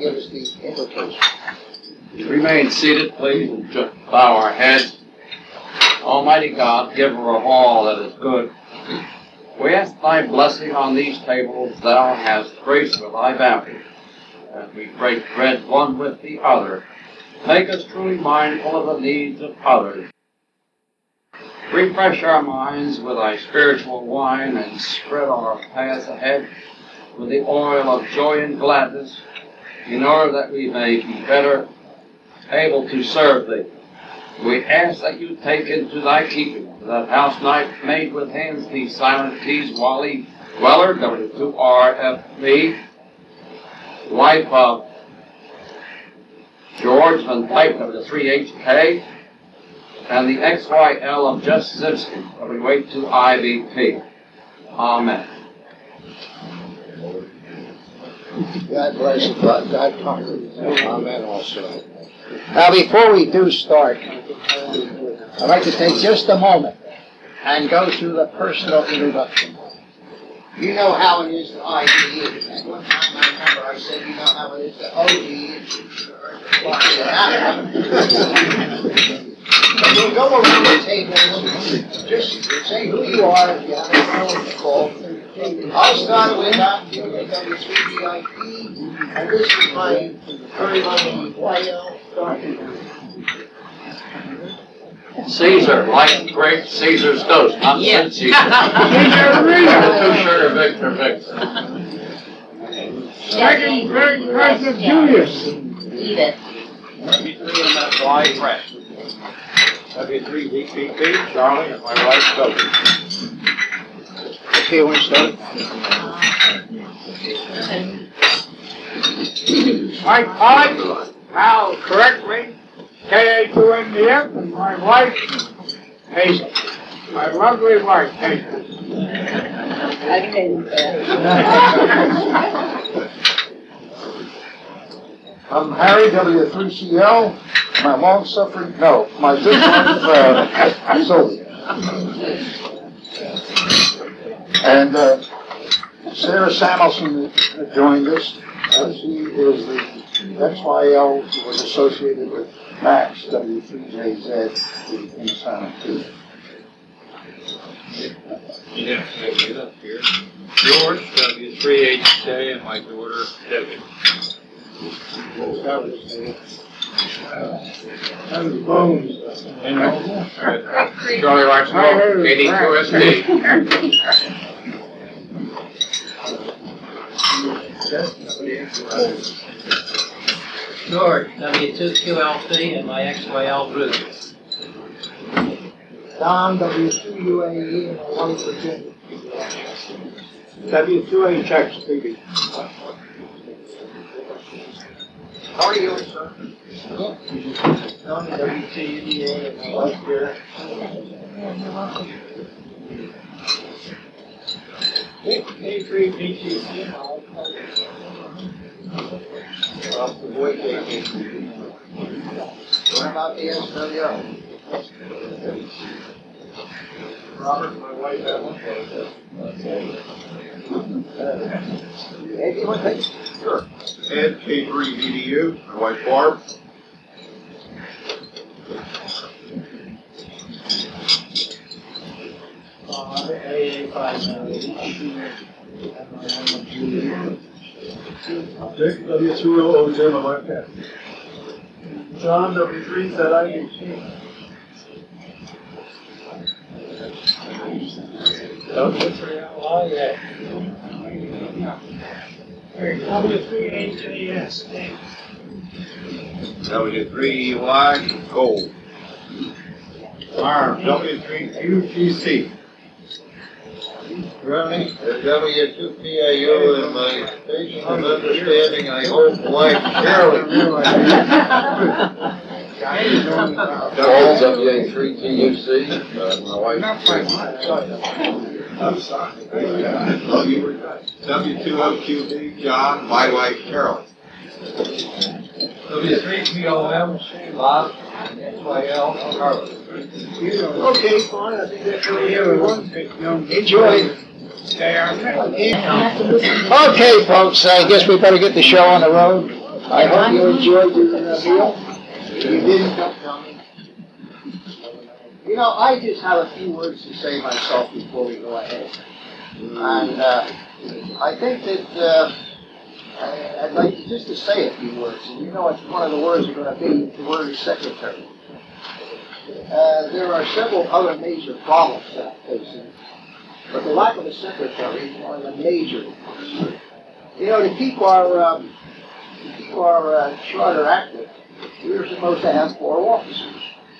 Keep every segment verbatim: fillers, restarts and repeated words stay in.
give us the invocation. Remain seated, please, and just bow our heads. Almighty God, giver of all that is good, we ask thy blessing on these tables thou hast graced with thy bounty. As we break bread one with the other, make us truly mindful of the needs of others. Refresh our minds with thy spiritual wine and spread our paths ahead with the oil of joy and gladness, in order that we may be better able to serve thee. We ask that you take into thy keeping that house knight made with hands, the silent T's Wally Weller, W two R F B, wife of George Van Pipe, W three H K, and the X Y L of Jess Zivsky, W eight two I B P. Amen. God bless you. God, God comfort you. Amen also. Now, before we do start, I'd like to take just a moment and go through the personal introduction. You know how it is to I D. At one time, I remember I said, you know how it is to O D. But we'll go around the table, just say who you are, if you have a phone to call. I'll start with Don W three B I P, and this is my very long Y L. Caesar, like great Caesar's ghost, not yeah. Caesar. Two sugar Victor Victor. Second great President Julius. Edith. W three M S Y Fresh. W three D P P, Charlie, and my wife, Sophie. Okay, you want to start? Mike Todd, Al, correct me, K A two N D F, and my wife, Hazel. My lovely wife, Hazel. I'm Harry, W three C L, my long-suffering, no, my good friend, uh, Sylvia. And uh, Sarah Samuelson joined us. Uh, she is the X Y L who was associated with Max, W three J Z, in Silent two. Yeah, get up here. George, W three H K, and my daughter, Debbie. That was the that was Bones. Charlie Roxanne, K D two S D. George, W two Q L C, and my X Y L group. Don, W two U A E, and my wife, Virginia. W two H X, baby. How are you, sir? Don, W two U D A, and my wife, Vera. K three P T C, and my wife, Off the boy K K. What about the S W O? Robert, my wife, Evelyn. Ed, you want to take? Sure. Ed, K three V D U, my wife, Barb. Uh, A A five Dick, W two O O J, my wife, Kathy. John, W three Z I U C. W three H A S. W three E Y, Gold. Arm, W three Q G C. Remy, W two P A U, and my patient and understanding, I hope, wife, Shirley. Charles, W A three T U C, uh, my wife. I'm sorry. W two O Q D, John, my wife, Carol. W three P O M, Bob, X Y L, Carlos. Okay, fine. I think that's really everyone. Enjoy. Okay, folks, I guess we better get the show on the road. I hope you enjoyed your uh, meal. If you didn't, don't tell me. You know, I just have a few words to say myself before we go ahead. And uh, I think that uh, I- I'd like to just to say a few words. And you know, it's one of the words are going to be the word secretary. Uh, there are several other major problems that I'm facing, but the lack of a secretary is one of the major ones. You know, to keep our um, to keep our uh, charter active, we're supposed to have four officers: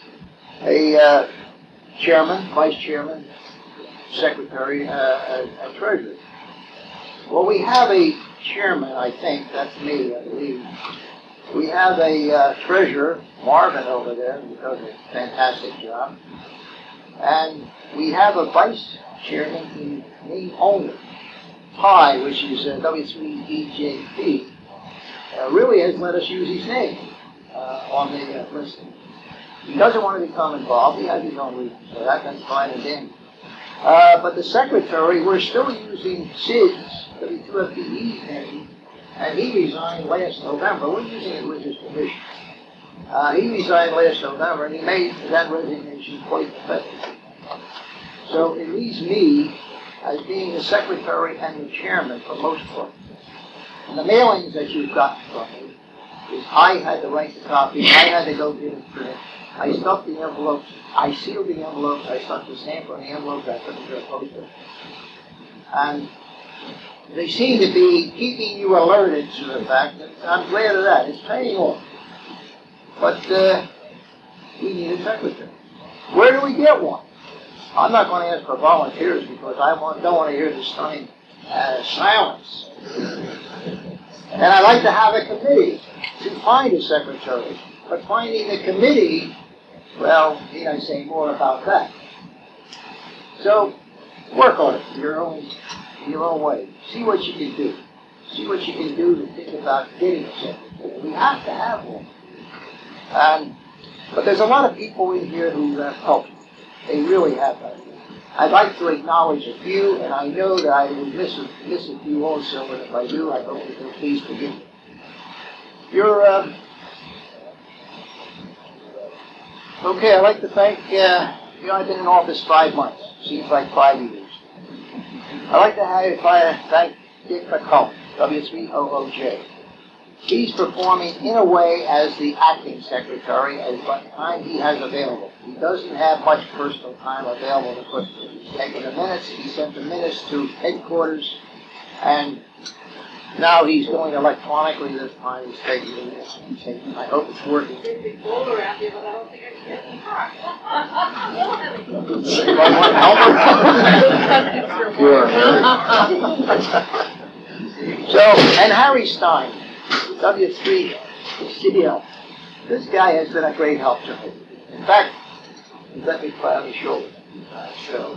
a uh, chairman, vice chairman, secretary, uh, and, and treasurer. Well, we have a chairman, I think, that's me, I believe. We have a uh, treasurer, Marvin over there, who does a fantastic job. And we have a vice chairman, the name owner, Pi, which is uh, W three E J P, uh, really has let us use his name uh, on the uh, listing. He doesn't want to become involved. He has his own reasons for that. That's fine and dandy. Uh, but the secretary, we're still using Sid's W two F B E's name, and he resigned last November. We're using it with his permission. Uh, he resigned last November, and he made that resignation quite effective. So it leaves me as being the secretary and the chairman for most part. And the mailings that you've gotten from me is I had to write the copy, I had to go get it printed. I stuffed the envelopes, I sealed the envelopes, I stuck the stamp on the envelopes, I put it in a poster. And they seem to be keeping you alerted to the fact that I'm glad of that. It's paying off. But uh, we need a secretary. Where do we get one? I'm not going to ask for volunteers because I want, don't want to hear this stunning uh, silence. And I'd like to have a committee to find a secretary. But finding a committee, well, need I say more about that? So, work on it your own, your own way. See what you can do. See what you can do to think about getting a secretary. We have to have one. Um, but there's a lot of people in here who have helped. They really have that. I'd like to acknowledge a few, and I know that I will miss a, miss a few also, and if I do, I hope that you'll please forgive me. You're, uh, okay, I'd like to thank, uh, you know, I've been in office five months. Seems like five years. I'd like to have, if I thank Dick McCullough, W three O O J. He's performing in a way as the acting secretary as much time he has available. He doesn't have much personal time available to put. He's taking the minutes. He sent the minutes to headquarters, and now he's going electronically this time. He's taking the minutes. He's taking, I hope it's working. Big bowl around here, but I don't think I can get in the car. Anybody want help? Sure. So, and Harry Stein, W three C L. This guy has been a great help to me. In fact, he let me play on his shoulder. Uh, so,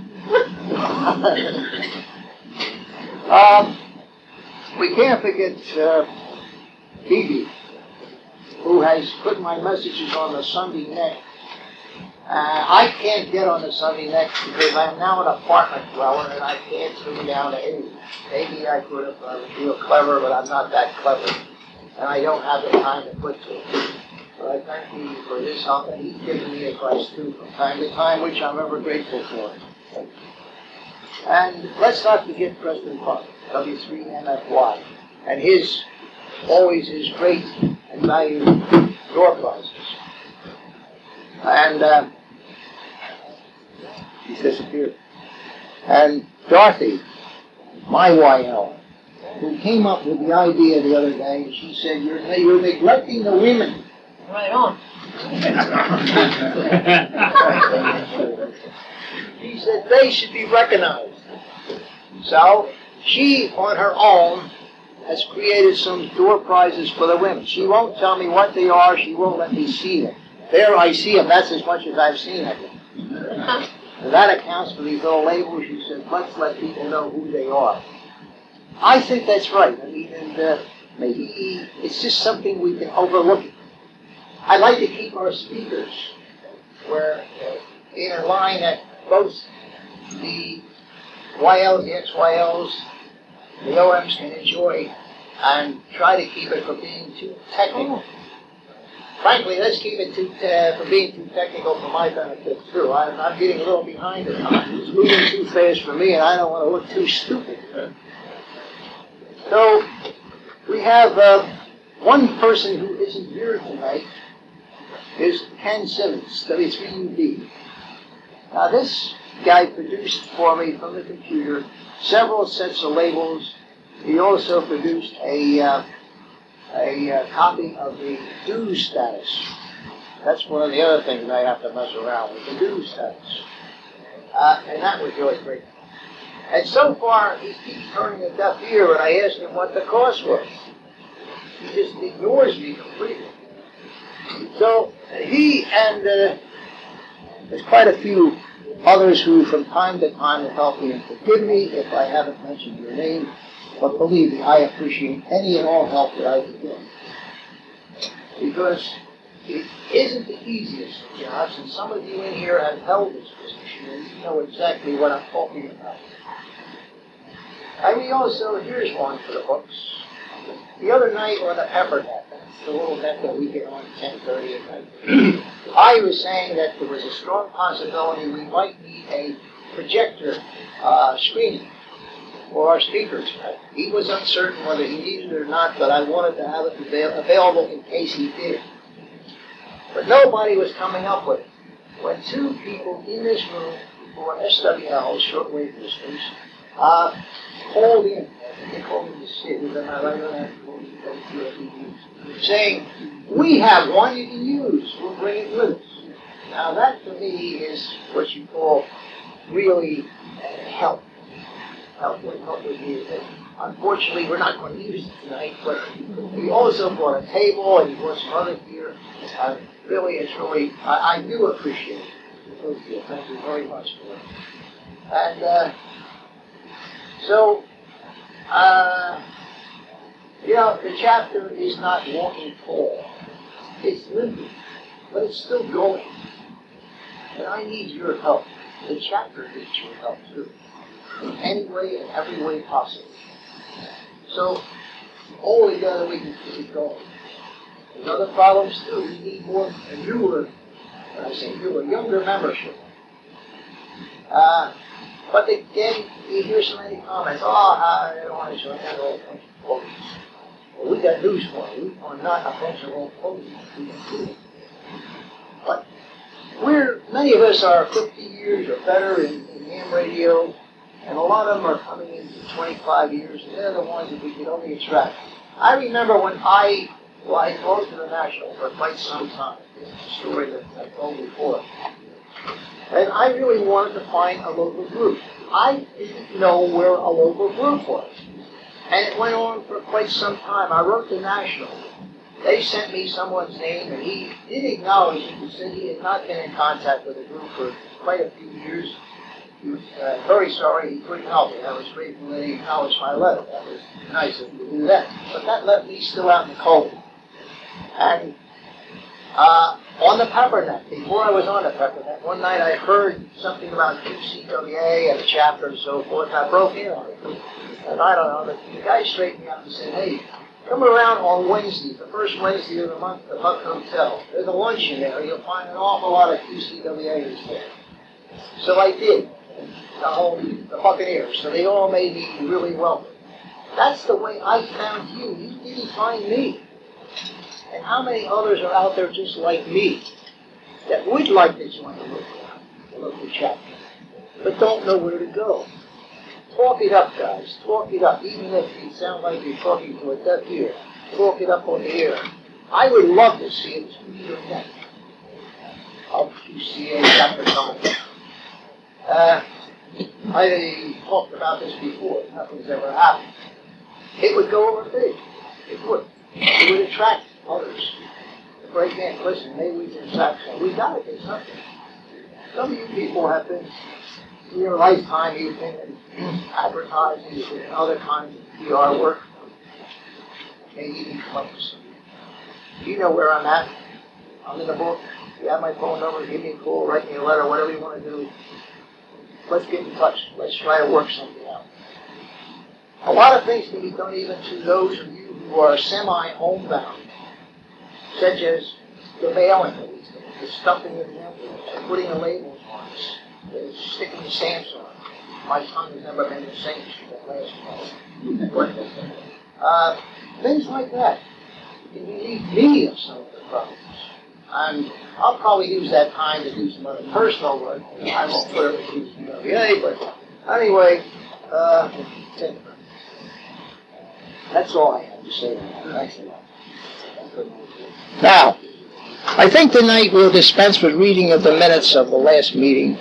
um, we can't forget uh, Phoebe, who has put my messages on the Sunday Neck. Uh, I can't get on the Sunday Neck because I'm now an apartment dweller and I can't tune down to anything. Maybe I could if I was real clever, but I'm not that clever. And I don't have the time to put to it. But I thank you for his help, and he's given me advice too from time to time, which I'm ever grateful for. And let's not forget Preston Park, W three M F Y, and his, always his great and valued door prizes. And uh, he's disappeared. And Dorothy, my Y L, who came up with the idea the other day, and she said, you're, you're neglecting the women. Right on. She said they should be recognized. So she, on her own, has created some door prizes for the women. She won't tell me what they are. She won't let me see them. There I see them. That's as much as I've seen of them. And that accounts for these little labels. She said, let's let people know who they are. I think that's right. I mean, and uh, maybe it's just something we can overlook. I like to keep our speakers where uh, in a line that both the Y Ls, the X Y Ls, the O Ms can enjoy and try to keep it from being too technical. Frankly, let's keep it too, uh, from being too technical for my benefit too. I'm, I'm getting a little behind it. It's moving too fast for me, and I don't want to look too stupid. So, we have uh, one person who isn't here tonight, is Ken Simmons, W three U D. Now, this guy produced for me from the computer several sets of labels. He also produced a uh, a uh, copy of the dues status. That's one of the other things I have to mess around with, the dues status. Uh, and that was really great. And so far, he keeps turning a deaf ear when I ask him what the cost was. He just ignores me completely. So he and uh, there's quite a few others who from time to time have helped me, and forgive me if I haven't mentioned your name, but believe me, I appreciate any and all help that I can get. Because it isn't the easiest of jobs, and some of you in here have held this position, and you know exactly what I'm talking about. I mean, also, here's one for the books. The other night on the Pepper Net, that's the little net that we get on at ten thirty at night, I was saying that there was a strong possibility we might need a projector uh, screening for our speakers. He was uncertain whether he needed it or not, but I wanted to have it avail- available in case he did. But nobody was coming up with it. When two people in this room who are S W Ls, shortwave listeners, uh, called in, they called me to sit with them, I write on that, saying, we have one you can use, we'll bring it with us. Now that to me is what you call really uh, help. Help with, help with you. Unfortunately, we're not going to use it tonight, but he also brought a table and he brought some other gear. Uh, really, it's really, I, I do appreciate it. Thank you very much for it. And uh, so, uh, you know, the chapter is not walking tall. It's limping, but it's still going. And I need your help. The chapter needs your help too. In any way and every way possible. So, all together we can keep it going. There's other problems too. We need more, a newer, when I say newer, younger membership. Uh, but again, you hear so many comments, oh, I don't want to join that old bunch of fogies. Well, we got news for you. We are not a bunch of old fogies. We can do it. But we're, many of us are fifty years or better in, in ham radio. And a lot of them are coming in for twenty-five years, and they're the ones that we could only attract. I remember when I, well, I talked to the National for quite some time. It's a story that I told before. And I really wanted to find a local group. I didn't know where a local group was. And it went on for quite some time. I wrote to National. They sent me someone's name, and he did acknowledge it. He said he had not been in contact with the group for quite a few years. He was uh, very sorry he couldn't help me. I was grateful that he acknowledged my letter. That was nice of him to do that. But that left me still out in the cold. And uh, on the Peppernet, before I was on the Peppernet, one night I heard something about Q C W A and a chapter and so forth. I broke in on it. And I don't know, but the guy straightened me up and said, hey, come around on Wednesday, the first Wednesday of the month, at the Buck Hotel. There's a luncheon there. You'll find an awful lot of Q C W As there. So I did. The whole, the Buccaneers, so they all made me really welcome. That's the way I found you. You didn't find me. And how many others are out there just like me that would like to join the local, the local chapter, but don't know where to go? Talk it up, guys. Talk it up. Even if you sound like you're talking to a deaf ear, talk it up on the air. I would love to see it to your neck of Q C A chapter coming. Uh, I talked about this before. Nothing's ever happened. It would go over big. It would. It would attract others. The break in. Listen, maybe we can attract some. We got to get something. Some of you people have been, in your lifetime, you've been in advertising, you've been in other kinds of P R work. Maybe you can come up with something. You know where I'm at. I'm in the book. You have my phone number. Give me a call. Write me a letter. Whatever you want to do. Let's get in touch. Let's try to work something out. A lot of things can be done even to those of you who are semi-homebound, such as the mailing of these things, the stuffing of the envelopes, and putting the labels on it, the sticking stamps on it. My tongue has never been the same since that last one. Uh, things like that can relieve me of some of the problems. And I'll probably use that time to do some other personal work. I won't put it in the W A, but anyway, uh, that's all I have to say. Thanks a lot. Now, I think tonight we'll dispense with reading of the minutes of the last meeting.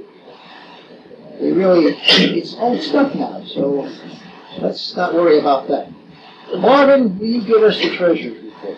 We really, it's old stuff now, so let's not worry about that. Marvin, will you give us the treasurer's report?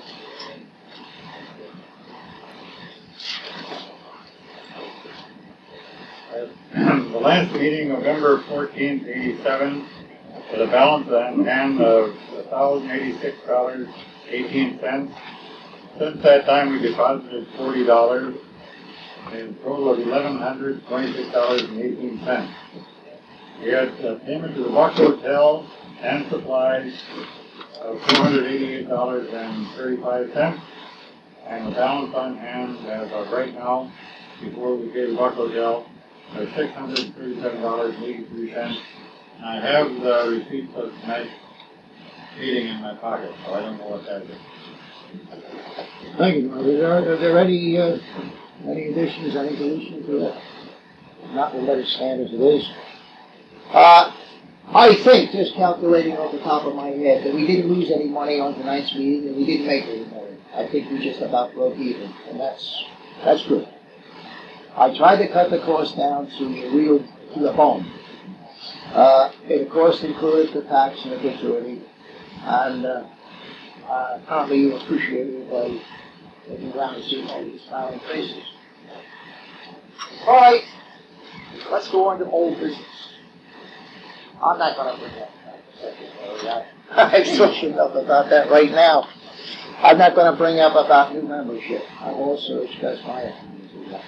The last meeting, November fourteenth, eighty-seven, with a balance on hand of one thousand eighty-six dollars and eighteen cents. Since that time, we deposited forty dollars, and a total of one thousand one hundred twenty-six dollars and eighteen cents. We had a payment to the Buck Hotel and supplies of four hundred eighty-eight dollars and thirty-five cents, and the balance on hand as of right now, before we gave the Buck Hotel, is six hundred thirty-seven dollars and eighty-three cents. I have the receipts of tonight's meeting in my pocket, so I don't know what that is. Thank you, Marvin. Are, are there any, uh, any additions, any deletions to that? Not, we'll let it stand as it is. Uh, I think, just calculating off the top of my head, that we didn't lose any money on tonight's meeting and we didn't make any money. I think we just about broke even, and that's, that's good. I tried to cut the cost down to the real, to the bone. Uh, it of course included the tax and the gratuity, and uh, uh, apparently you appreciated it by looking around and seeing all these smiling faces. All right, let's go on to old business. I'm not going to bring that up. I've talked enough about that right now. I'm not going to bring up about new membership. I've also expressed my opinions on that.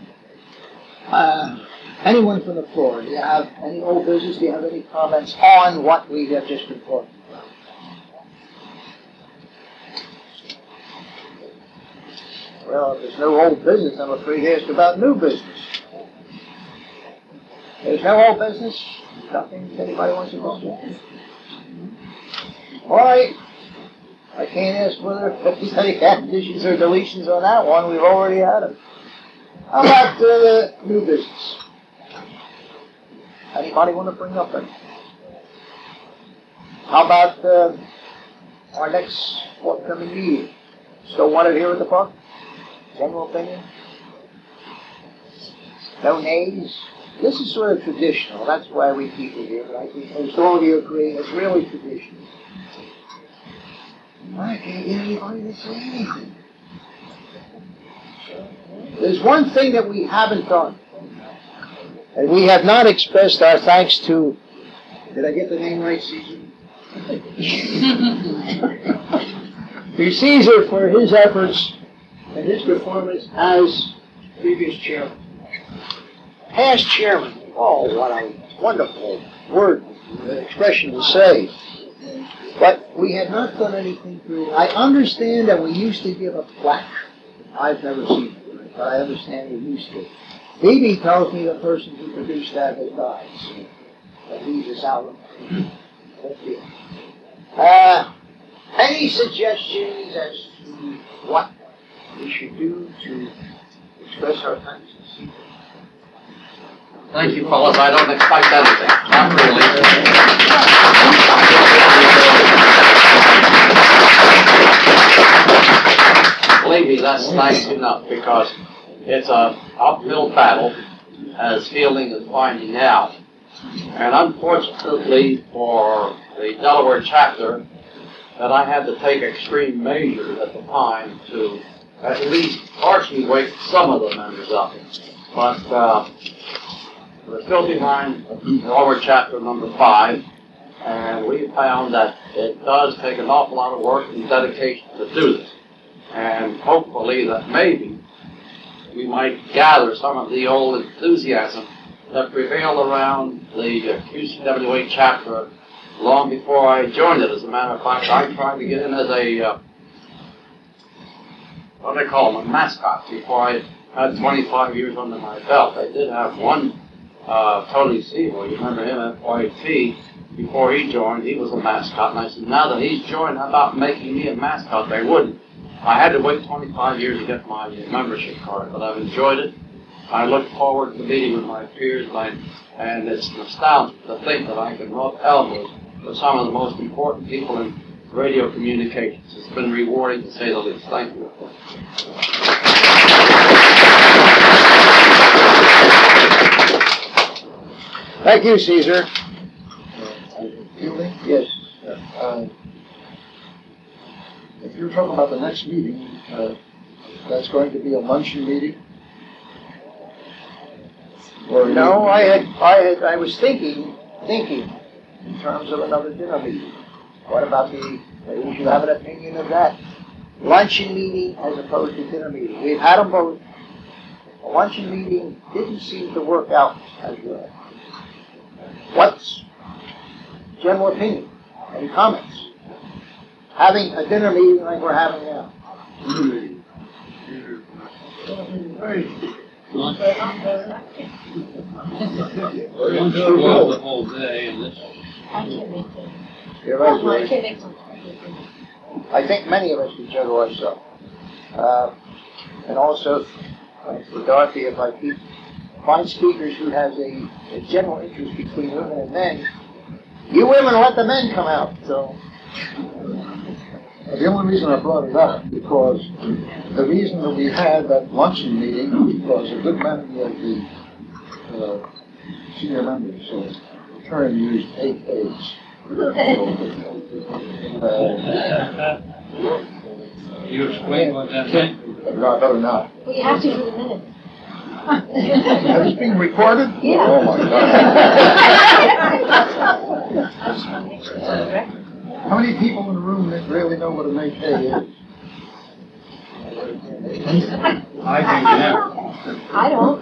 Uh, anyone from the floor, do you have any old business? Do you have any comments on what we have just been talking about? Well, if there's no old business, I'm afraid to ask about new business. There's no old business? Nothing anybody wants to go to? All right. I can't ask whether there's any additions or deletions on that one. We've already had them. How about uh, new business? Anybody want to bring up any? How about uh, our next forthcoming meeting? Still want it here at the park? General opinion? No nays? This is sort of traditional. That's why we keep it here. But I think most all of you agree it's really traditional. I can't get anybody to say anything. There's one thing that we haven't done. And we have not expressed our thanks to, did I get the name right, Caesar? to Caesar for his efforts and his performance as previous chairman. Past chairman. Oh, what a wonderful word, uh, expression to say. But we have not done anything to, I understand that we used to give a plaque. I've never seen it, but I understand we used to. Phoebe tells me the person who produced that has died, so that leaves us out. Uh, any suggestions as to what we should do to express our thanks to Caesar? Thank you, fellas. I don't expect anything. Not really. Believe me, that's nice enough because it's a uphill battle, as Fielding is finding out. And unfortunately for the Delaware chapter, that I had to take extreme measures at the time to at least partially wake some of the members up. But uh, we're still behind Delaware chapter number five, and we found that it does take an awful lot of work and dedication to do this. And hopefully that maybe we might gather some of the old enthusiasm that prevailed around the Q C W A chapter long before I joined it. As a matter of fact, I tried to get in as a, uh, what do they call them, a mascot, before I had twenty-five years under my belt. I did have one, uh, Tony Siebel, you remember him at Y P, before he joined, he was a mascot, and I said, now that he's joined, how about making me a mascot? They wouldn't. I had to wait twenty-five years to get my membership card, but I've enjoyed it. I look forward to meeting with my peers, and, I, and it's nostalgic to think that I can rub elbows with some of the most important people in radio communications. It's been rewarding, to say the least. Thank you. Thank you, Caesar. Fielding? Yes. Uh, If you're talking about the next meeting, uh, that's going to be a luncheon meeting? Or No, I had, I had, I was thinking, thinking in terms of another dinner meeting. What about the, maybe we should have an opinion of that. Luncheon meeting as opposed to dinner meeting. We've had them both. A luncheon meeting didn't seem to work out as well. What's general opinion? Any comments? Having a dinner meeting like we're having now. Well, the whole day and this. I can't make it. You're right, Oh, I Ray. can't make some. I think many of us could juggle ourselves. Uh, and also, uh, for Dorothy, if I keep, find speakers who has a, a general interest between women and men, you women let the men come out, so. The only reason I brought it up, because the reason that we had that luncheon meeting, because a good many of the uh, senior members uh, turned used eight A's. Uh, You explain what that meant? No, I better not. Well, you have to for the minute. Is this being recorded? Yeah. Oh, my God. I just want to make sure it's on the record. How many people in the room that really know what an eight A is? I think that. I don't.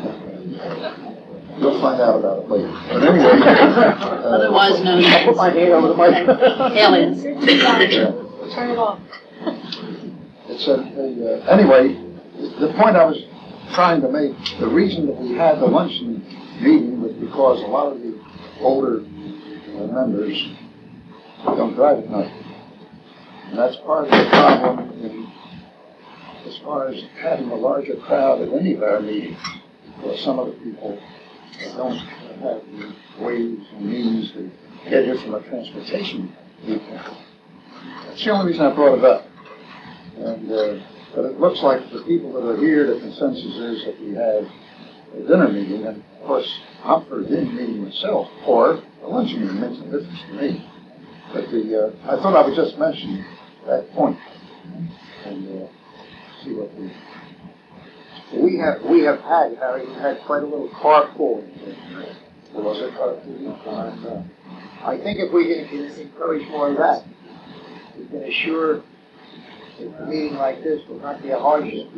You'll find out about it later. But anyway. uh, Otherwise known I'll put my as hand over the microphone. aliens. Turn it off. It's a, a, uh, anyway, the point I was trying to make, the reason that we had the luncheon meeting was because a lot of the older uh, members don't drive at night. And that's part of the problem in, as far as having a larger crowd at any of our meetings, because some of the people don't have the ways and means to get here from a transportation viewpoint. That's the only reason I brought it up. And, uh, but it looks like the people that are here, the consensus is that we have a dinner meeting, and of course, I'm for a dinner meeting myself, or a luncheon meeting, makes no difference to me. But the, uh, I thought I would just mention that point, and, uh, see what we... We have, we have had, Harry, we had quite a little carpooling. Was it carpooling? And, uh, I think if we can can encourage more of that, we can assure that a meeting like this will not be a hardship.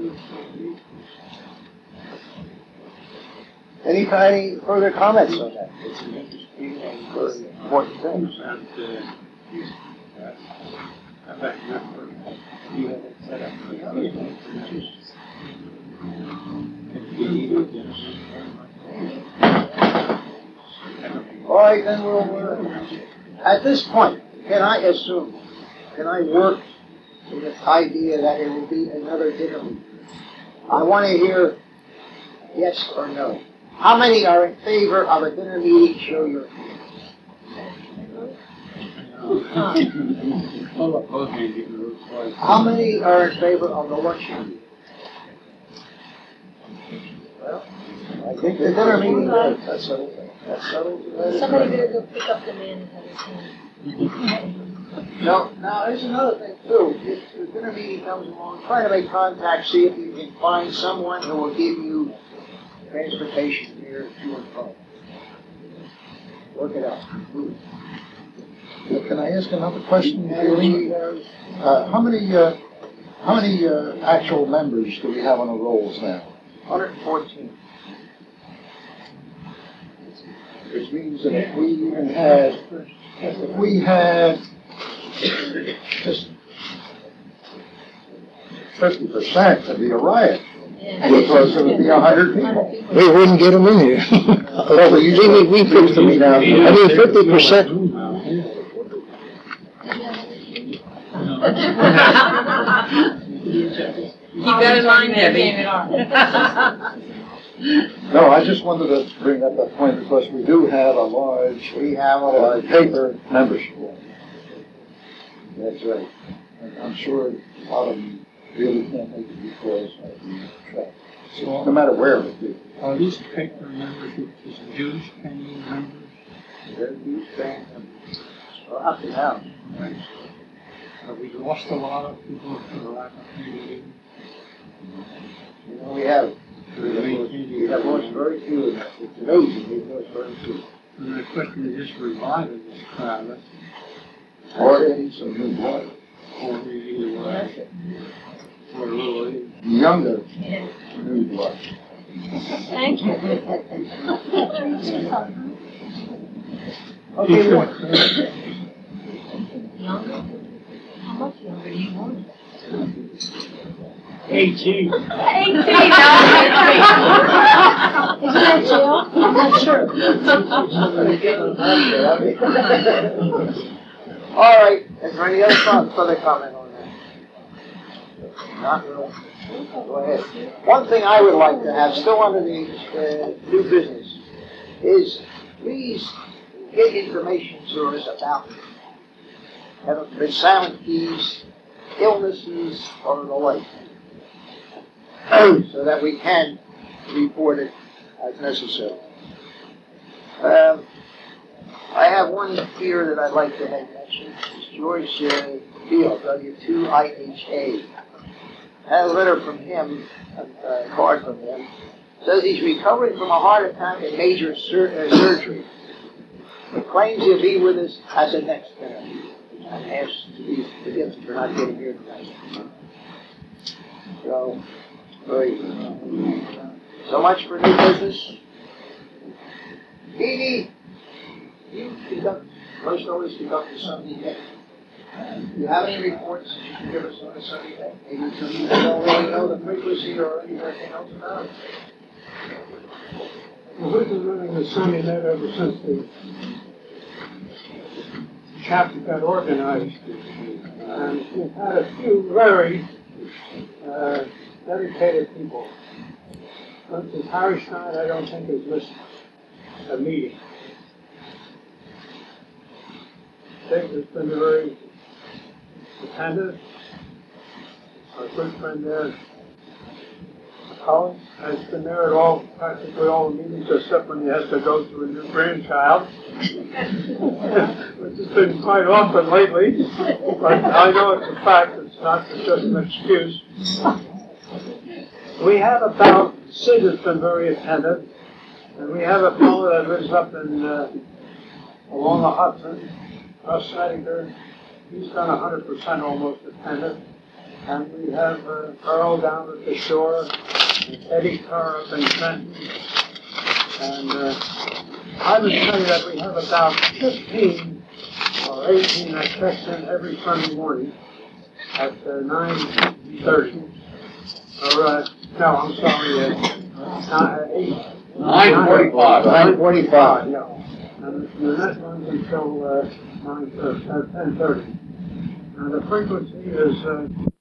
Any, any further comments on that? It's an interesting and very important thing. All right, then we'll, uh, at this point, can I assume, can I work with this idea that it will be another dinner meeting? I want to hear yes or no. How many are in favor of a dinner meeting? Show your hand. How many are in favor of the luncheon meeting? Well, I think the dinner meeting, that's settled. That's settled. Somebody better go pick up the man that had his hand. No, now there's another thing too. If the dinner meeting comes along, try to make contact, see if you can find someone who will give you transportation here to and from. Work it out. Uh, Can I ask another question, Julie? Uh, how many, uh, how many, uh, actual members do we have on the rolls now? one hundred fourteen. Which means that if we even had If we had just fifty percent, it'd be a riot, because it would be a hundred people. We wouldn't get them in here. Well, we usually, we fix them now. I mean, fifty percent. Keep that in mind, Debbie. No, I just wanted to bring up that point, because we do have a large, we have a large paper membership. That's right. And I'm sure a lot of them really can't make it because of the traffic. So, no matter where it be. Are these paper memberships just dues paying members? They're dues paying members. Well, up and down. Have we lost a lot of people for the lack of paying? You know, we have, we have lost, we have lost very few of them. It's amazing, we've lost very few. And the question is just reviving this crowd, Or getting some new blood. or maybe either way, or a little age. Younger new blood. Thank you. Okay, what? Younger? How much younger do you want? Eighteen. Eighteen, Isn't that jail? I'm not sure. All right, is there any other com- further comment on that? Not really. Go ahead. One thing I would like to have, still under the uh, new business, is please get information to us about have been silent keys, illnesses, or the like, so that we can report it as necessary. Um, I have one here that I'd like to make mention. It's George uh, Beal, W two I H A. I had a letter from him, a, a card from him. Says he's recovering from a heart attack and major sur- uh, surgery. He claims he'll be with us as the next interview. And asks to be forgiven for not getting here tonight. So, very good. So much for new business. Dee Dee, you conduct, most always conduct a Sunday day. Do you have any reports that you can give us on a Sunday day? Maybe some you don't really know the frequency or anything else about it? Well, we've been running the Sunday night ever since the chapter got organized. And we've had a few very uh, dedicated people. For instance, Harry Stein, I don't think has missed a meeting. Dick has been very attentive. Our good friend there, Colin, has been there at all, practically all the meetings, except when he has to go to a new grandchild, which has been quite often lately. But I know it's a fact, it's not just an excuse. We have about, Sid has been very attentive, and we have a fellow that lives up in, uh, along the Hudson, Russ Snyder. He's done one hundred percent almost attentive. And we have uh, Earl down at the shore, and Eddie Carr up in Trenton. And uh, I would say that we have about fifteen or eighteen that checks in every Sunday morning at uh, nine thirty. Or, uh, no, I'm sorry, uh, eight. Nine forty-five. Nine forty-five. Yeah. And the net runs until uh, nine, uh, ten thirty. And the frequency is uh,